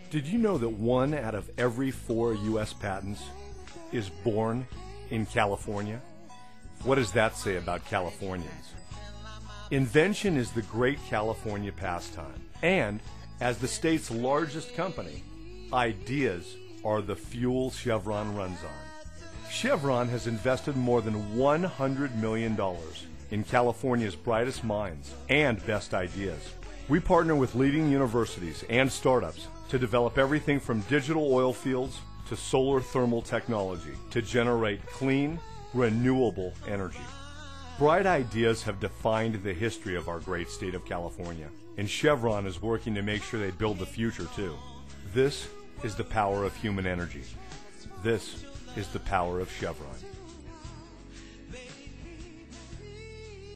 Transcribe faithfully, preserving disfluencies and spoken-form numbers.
Did you know that one out of every four U S patents is born in California? What does that say about Californians? Invention is the great California pastime. And as the state's largest company, ideas are the fuel Chevron runs on. Chevron has invested more than one hundred million dollars in California's brightest minds and best ideas. We partner with leading universities and startups to develop everything from digital oil fields to solar thermal technology to generate clean, renewable energy. Bright ideas have defined the history of our great state of California, and Chevron is working to make sure they build the future too. This is the power of human energy. This is the power of Chevron.